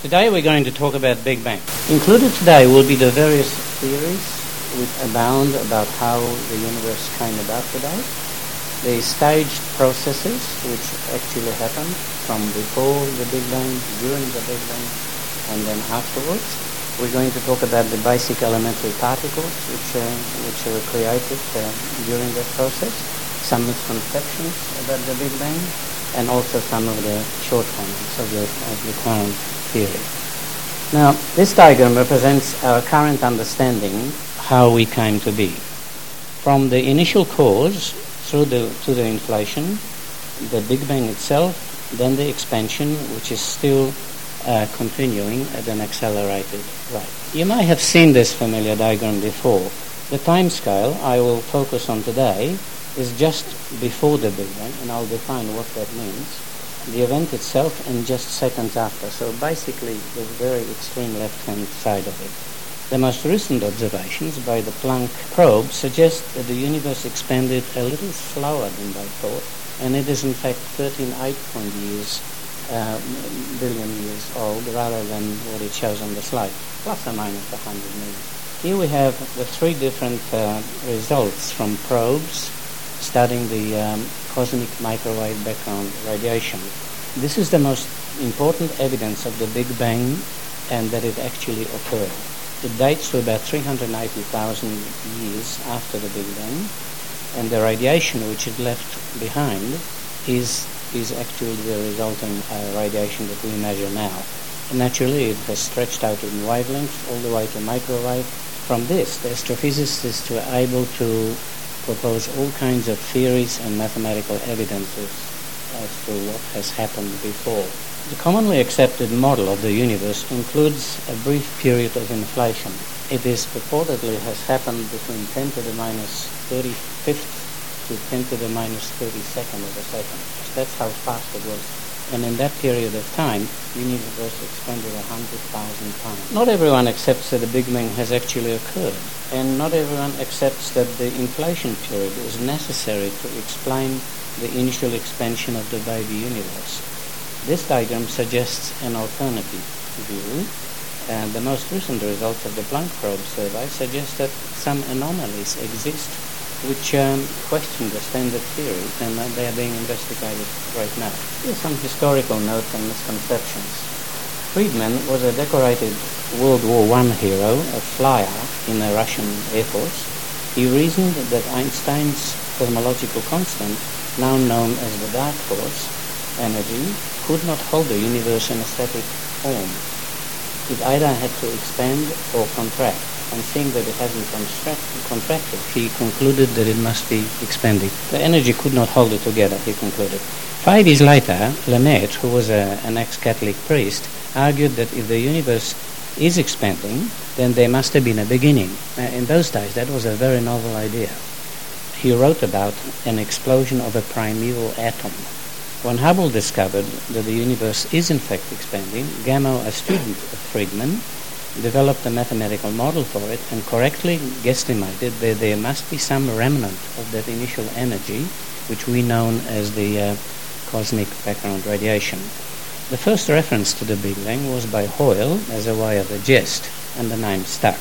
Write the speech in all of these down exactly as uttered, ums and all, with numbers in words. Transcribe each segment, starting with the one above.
Today we're going to talk about Big Bang. Included today will be the various theories which abound about how the universe came about today, the staged processes which actually happened from before the Big Bang, during the Big Bang, and then afterwards. We're going to talk about the basic elementary particles which, uh, which were created uh, during that process, some misconceptions about the Big Bang, and also some of the shortcomings of the, of the current theory. Now, this diagram represents our current understanding how we came to be. From the initial cause through the, to the inflation, the Big Bang itself, then the expansion, which is still uh, continuing at an accelerated rate. You may have seen this familiar diagram before. The time scale I will focus on today is just before the Big Bang, and I'll define what that means. The event itself and just seconds after. So basically the very extreme left-hand side of it. The most recent observations by the Planck probe suggest that the universe expanded a little slower than they thought, and it is in fact thirteen eight point years, uh, billion years old, rather than what it shows on the slide, plus or minus one hundred million. Here we have the three different uh, results from probes studying the um, cosmic microwave background radiation. This is the most important evidence of the Big Bang and that it actually occurred. It dates to about three hundred eighty thousand years after the Big Bang, and the radiation which it left behind is is actually the resulting uh, radiation that we measure now. And naturally it has stretched out in wavelengths all the way to microwave. From this, the astrophysicists were able to propose all kinds of theories and mathematical evidences as to what has happened before. The commonly accepted model of the universe includes a brief period of inflation. It is purportedly has happened between ten to the minus thirty-fifth to ten to the minus thirty-second of a second. That's how fast it was. And in that period of time, the universe expanded one hundred thousand times. Not everyone accepts that the Big Bang has actually occurred, and not everyone accepts that the inflation period is necessary to explain the initial expansion of the baby universe. This diagram suggests an alternative view, and the most recent results of the Planck probe survey suggest that some anomalies exist which um, question the standard theories, and uh, they are being investigated right now. Here's some historical notes and misconceptions. Friedman was a decorated World War One hero, a flyer in the Russian Air Force. He reasoned that Einstein's cosmological constant, now known as the dark force energy, could not hold the universe in a static form. It either had to expand or contract. And seeing that it hasn't contracted, he concluded that it must be expanding. The energy could not hold it together, he concluded. Five years later, Lemaitre, who was a, an ex-Catholic priest, argued that if the universe is expanding, then there must have been a beginning. Uh, in those days, that was a very novel idea. He wrote about an explosion of a primeval atom. When Hubble discovered that the universe is in fact expanding, Gamow, a student of Friedman, developed a mathematical model for it and correctly guesstimated that there must be some remnant of that initial energy, which we know as the uh, cosmic background radiation. The first reference to the Big Bang was by Hoyle as a way of a jest, and the name stuck.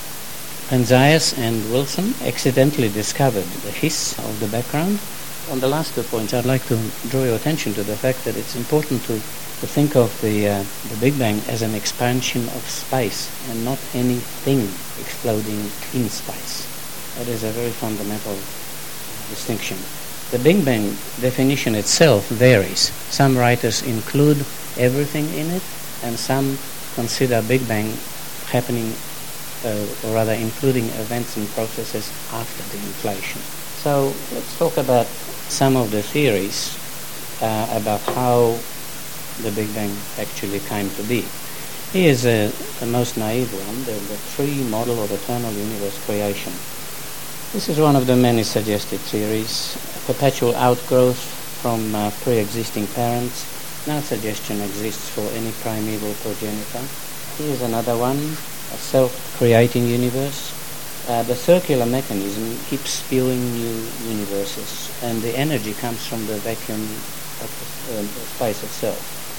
Penzias and Wilson accidentally discovered the hiss of the background. On the last two points, I'd like to draw your attention to the fact that it's important to to think of the, uh, the Big Bang as an expansion of space and not anything exploding in space. That is a very fundamental distinction. The Big Bang definition itself varies. Some writers include everything in it, and some consider Big Bang happening, uh, or rather including events and processes after the inflation. So let's talk about some of the theories uh, about how the Big Bang actually came to be. Here's a, the most naive one, the, the tree model of eternal universe creation. This is one of the many suggested theories. Perpetual outgrowth from uh, pre-existing parents. No suggestion exists for any primeval progenitor. Here's another one, a self-creating universe. Uh, the circular mechanism keeps spewing new universes, and the energy comes from the vacuum of the, uh, the space itself.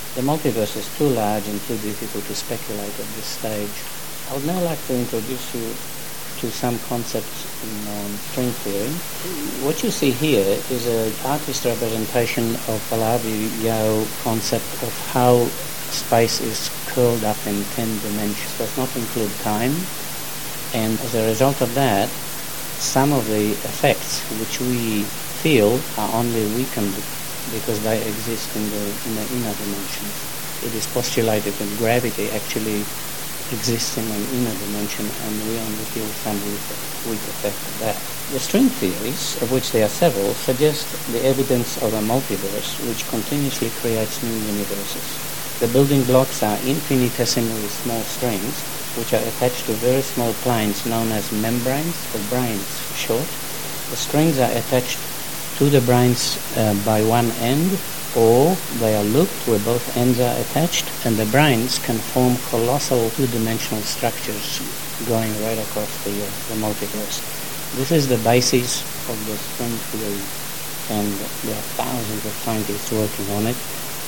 The multiverse is too large and too difficult to speculate at this stage. I would now like to introduce you to some concepts in um, string theory. What you see here is an artist representation of Vallavi-Yeo concept of how space is curled up in ten dimensions. Does not include time, and as a result of that, some of the effects which we feel are only weakened because they exist in the, in the inner dimensions. It is postulated that gravity actually exists in an inner dimension, and we only feel some weak, weak effect of that. The string theories, of which there are several, suggest the evidence of a multiverse which continuously creates new universes. The building blocks are infinitesimally small strings which are attached to very small planes known as membranes, or branes for short. The strings are attached to the branes uh, by one end, or they are looped where both ends are attached, and the branes can form colossal two-dimensional structures going right across the, uh, the multiverse. This is the basis of the string theory, and there are thousands of scientists working on it,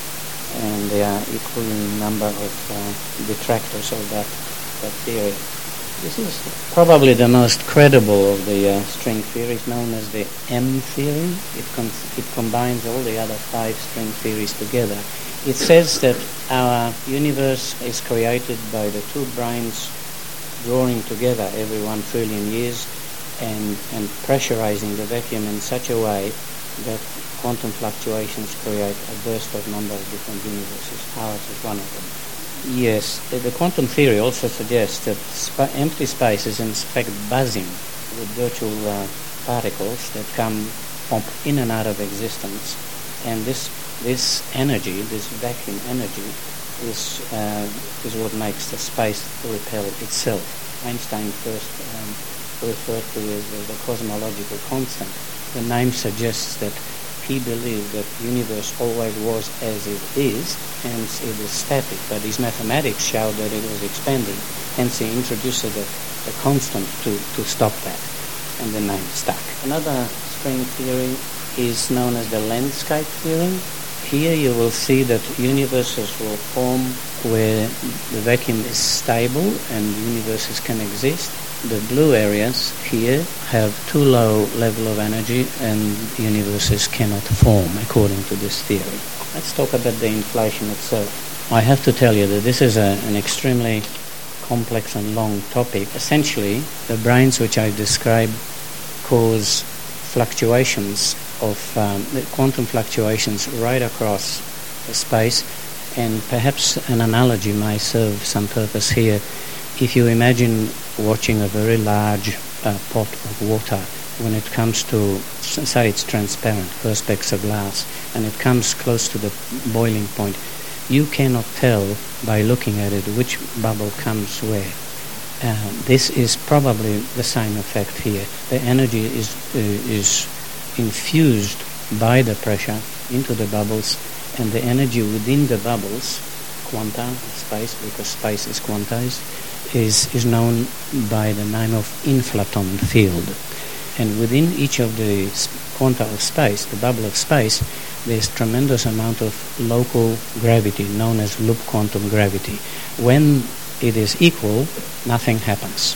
and there are equally number of uh, detractors of that, that theory. This is probably the most credible of the uh, string theories, known as the M theory. It, com- it combines all the other five string theories together. It says that our universe is created by the two branes drawing together every one trillion years and, and pressurizing the vacuum in such a way that quantum fluctuations create a burst of number of different universes. Ours is one of them. Yes, the quantum theory also suggests that sp- empty space is in fact buzzing with virtual uh, particles that come pop in and out of existence, and this this energy, this vacuum energy, is uh, is what makes the space repel itself. Einstein first um, referred to it as the cosmological constant. The name suggests that he believed that the universe always was as it is, hence it is static, but his mathematics showed that it was expanding, hence he introduced a, a constant to, to stop that, and the name stuck. Another string theory is known as the landscape theory. Here you will see that universes will form where the vacuum is stable and universes can exist. The blue areas here have too low level of energy and universes cannot form according to this theory. Let's talk about the inflation itself. I have to tell you that this is a, an extremely complex and long topic. Essentially, the branes which I described cause fluctuations of um, quantum fluctuations right across the space, and perhaps an analogy may serve some purpose here. If you imagine watching a very large uh, pot of water, when it comes to, say it's transparent, perspex of glass, and it comes close to the boiling point, you cannot tell by looking at it which bubble comes where. Uh, this is probably the same effect here. The energy is uh, is infused by the pressure into the bubbles, and the energy within the bubbles, quanta, space, because space is quantized, is, is known by the name of inflaton field. And within each of the quanta of space, the bubble of space, there's tremendous amount of local gravity known as loop quantum gravity. When it is equal, nothing happens.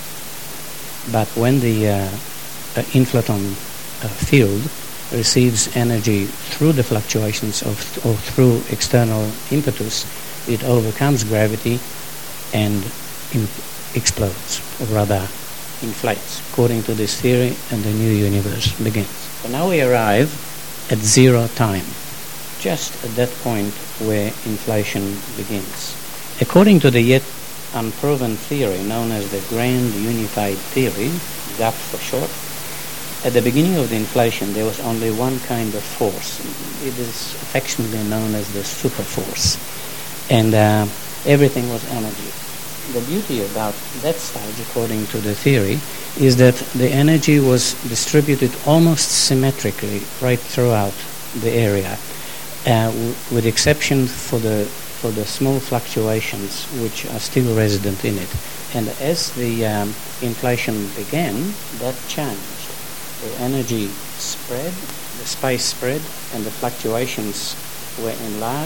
But when the uh, uh, inflaton uh, field receives energy through the fluctuations of or through external impetus, it overcomes gravity and in, explodes, or rather inflates, according to this theory, and the new universe begins. So now we arrive at zero time, just at that point where inflation begins. According to the yet unproven theory known as the Grand Unified Theory, G U P for short, at the beginning of the inflation there was only one kind of force. It is affectionately known as the super force, and uh, everything was energy. The beauty about that stage, according to the theory, is that the energy was distributed almost symmetrically right throughout the area, uh, w- with exception for the for the small fluctuations which are still resident in it. And as the um, inflation began, that changed. The energy spread, the space spread, and the fluctuations were enlarged,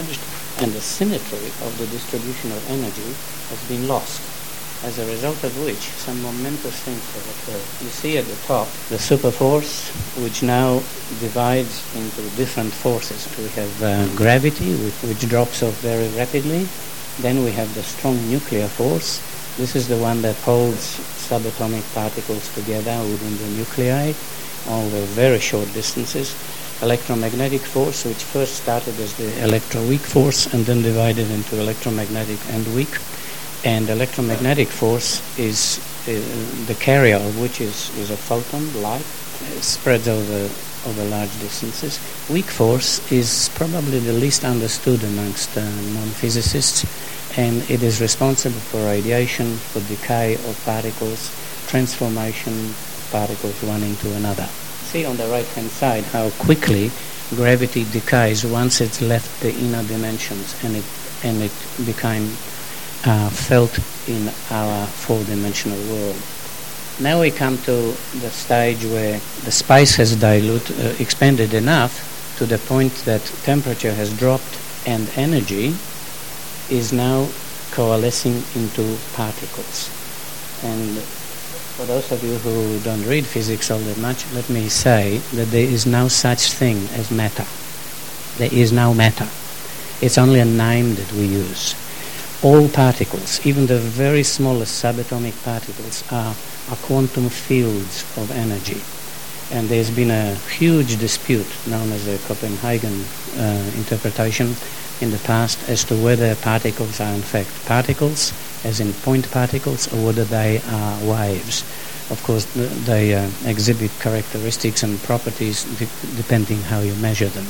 and the symmetry of the distribution of energy has been lost, as a result of which some momentous things have occurred. You see at the top the superforce, which now divides into different forces. We have uh, gravity, which, which drops off very rapidly. Then we have the strong nuclear force. This is the one that holds subatomic particles together within the nuclei over very short distances. Electromagnetic force, which first started as the electroweak force and then divided into electromagnetic and weak. And electromagnetic force is uh, the carrier of which is, is a photon, light, uh, spreads over over large distances. Weak force is probably the least understood amongst uh, non-physicists, and it is responsible for radiation, for decay of particles, transformation of particles one into another. See on the right-hand side how quickly gravity decays once it's left the inner dimensions and it and it became uh, felt in our four-dimensional world. Now we come to the stage where the space has diluted, uh, expanded enough to the point that temperature has dropped and energy is now coalescing into particles. And for those of you who don't read physics all that much, let me say that there is no such thing as matter. There is no matter. It's only a name that we use. All particles, even the very smallest subatomic particles, are, are quantum fields of energy. And there's been a huge dispute known as the Copenhagen uh, interpretation in the past as to whether particles are in fact particles, as in point particles, or whether they are waves. Of course, they uh, exhibit characteristics and properties de- depending how you measure them.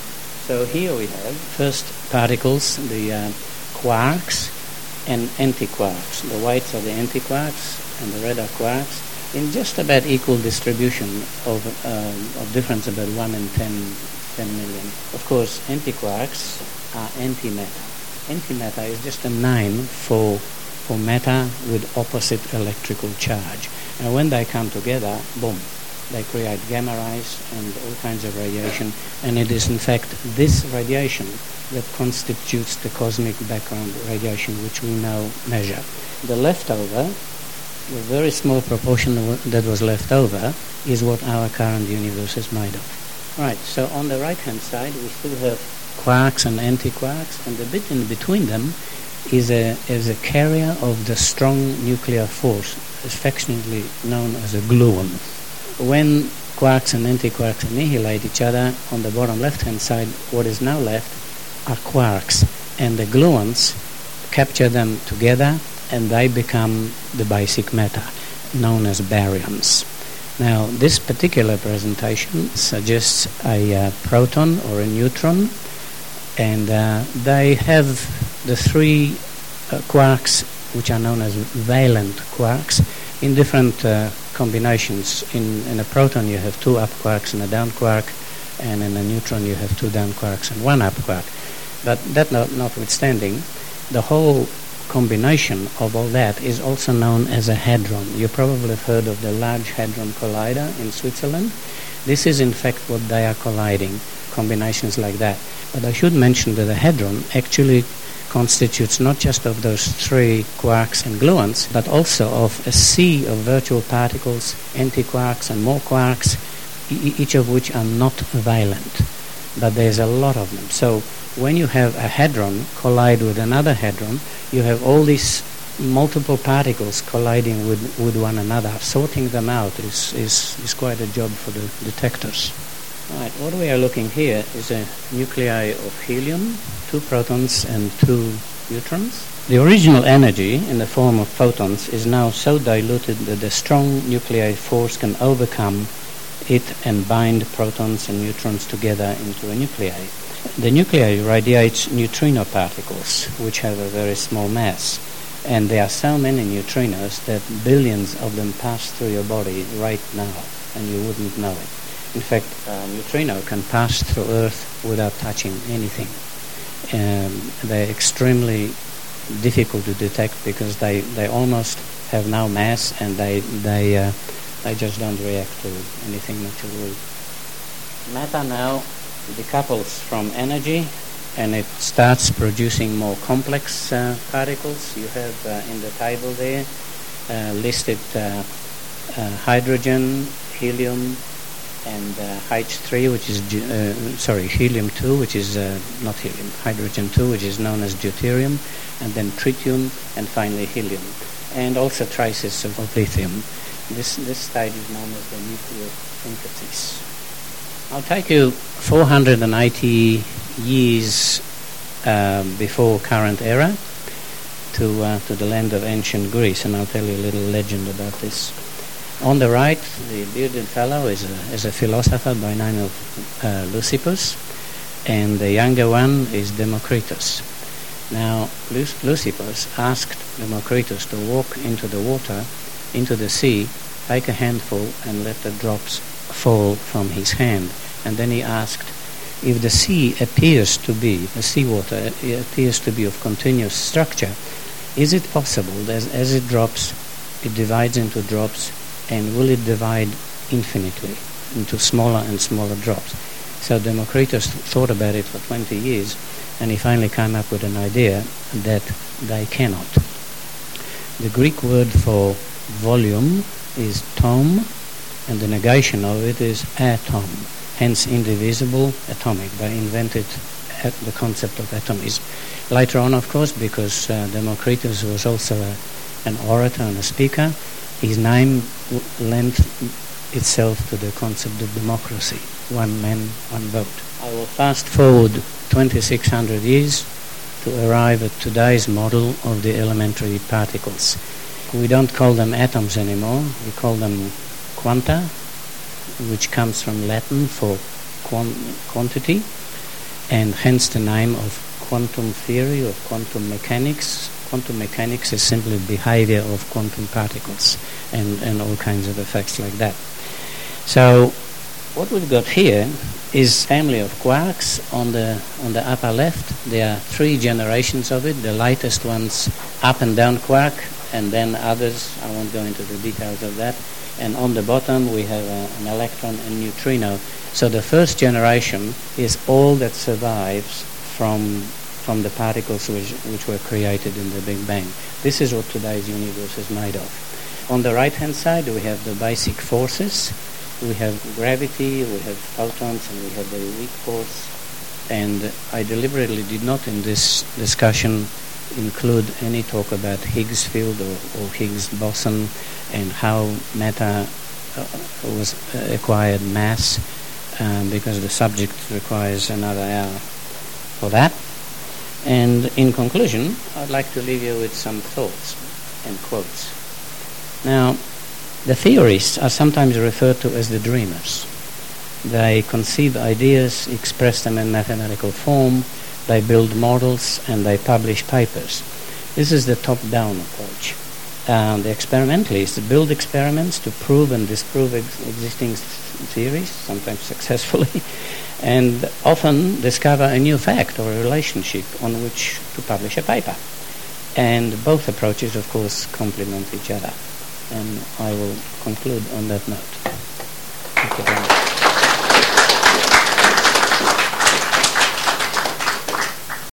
So here we have first particles, the uh, quarks and antiquarks. The whites are the antiquarks and the red are quarks, in just about equal distribution of, uh, of difference about one in ten, ten million. Of course, antiquarks are antimatter. Antimatter is just a name for for matter with opposite electrical charge. And when they come together, boom, they create gamma rays and all kinds of radiation. And it is in fact this radiation that constitutes the cosmic background radiation which we now measure. The leftover, the very small proportion that was left over, is what our current universe is made of. Right, so on the right-hand side we still have quarks and antiquarks, and the bit in between them is a is a carrier of the strong nuclear force, affectionately known as a gluon. When quarks and antiquarks annihilate each other, on the bottom left-hand side, what is now left are quarks, and the gluons capture them together, and they become the basic matter, known as baryons. Now, this particular presentation suggests a uh, proton or a neutron, and uh, they have the three uh, quarks, which are known as valent quarks, in different uh, combinations. In, in a proton you have two up quarks and a down quark, and in a neutron you have two down quarks and one up quark. But that not, notwithstanding, the whole combination of all that is also known as a hadron. You probably have heard of the Large Hadron Collider in Switzerland. This is in fact what they are colliding, combinations like that. But I should mention that the hadron actually constitutes not just of those three quarks and gluons, but also of a sea of virtual particles, antiquarks and more quarks, e- each of which are not valent. But there's a lot of them. So when you have a hadron collide with another hadron, you have all these multiple particles colliding with, with one another. Sorting them out is, is, is quite a job for the detectors. Right, what we are looking here is a nuclei of helium, two protons and two neutrons. The original energy in the form of photons is now so diluted that the strong nuclei force can overcome it and bind protons and neutrons together into a nuclei. The nuclei radiates neutrino particles, which have a very small mass. And there are so many neutrinos that billions of them pass through your body right now, and you wouldn't know it. In fact, a neutrino can pass through Earth without touching anything. Um, they're extremely difficult to detect because they, they almost have no mass, and they they uh, they just don't react to anything much at all. Matter now decouples from energy and it starts producing more complex uh, particles. You have uh, in the table there uh, listed uh, uh, hydrogen, helium, and uh, H three, which is uh, sorry, helium two, which is uh, not helium, hydrogen two, which is known as deuterium, and then tritium, and finally helium, and also traces of, of lithium. This this stage is known as the nucleosynthesis. I'll take you four hundred eighty years uh, before current era to uh, to the land of ancient Greece, and I'll tell you a little legend about this. On the right, the bearded fellow is a, is a philosopher by name of uh, Leucippus, and the younger one is Democritus. Now, Leucippus asked Democritus to walk into the water, into the sea, take a handful and let the drops fall from his hand. And then he asked, if the sea appears to be, the seawater appears to be of continuous structure, is it possible that as, as it drops, it divides into drops, and will it divide infinitely into smaller and smaller drops? So Democritus thought about it for twenty years, and he finally came up with an idea that they cannot. The Greek word for volume is tome, and the negation of it is atom, hence indivisible, atomic. They invented the concept of atomism. Later on, of course, because uh, Democritus was also a, an orator and a speaker, his name lent itself to the concept of democracy, one man, one vote. I will fast forward twenty-six hundred years to arrive at today's model of the elementary particles. We don't call them atoms anymore, we call them quanta, which comes from Latin for quant- quantity, and hence the name of quantum theory or quantum mechanics. Quantum mechanics is simply behavior of quantum particles and, and all kinds of effects like that. So what we've got here is family of quarks on the on the upper left. There are three generations of it. The latest ones, up and down quark, and then others. I won't go into the details of that. And on the bottom we have a, an electron and neutrino. So the first generation is all that survives from from the particles which, which were created in the Big Bang. This is what today's universe is made of. On the right-hand side, we have the basic forces. We have gravity, we have photons, and we have the weak force. And I deliberately did not in this discussion include any talk about Higgs field or, or Higgs boson and how matter uh, was uh, acquired mass, um, because the subject requires another hour for that. And in conclusion, I'd like to leave you with some thoughts and quotes. Now, the theorists are sometimes referred to as the dreamers. They conceive ideas, express them in mathematical form, they build models, and they publish papers. This is the top-down approach. Uh, the experimentalists build experiments to prove and disprove ex- existing theories, sometimes successfully, and often discover a new fact or a relationship on which to publish a paper. And both approaches, of course, complement each other. And I will conclude on that note. Thank you very much.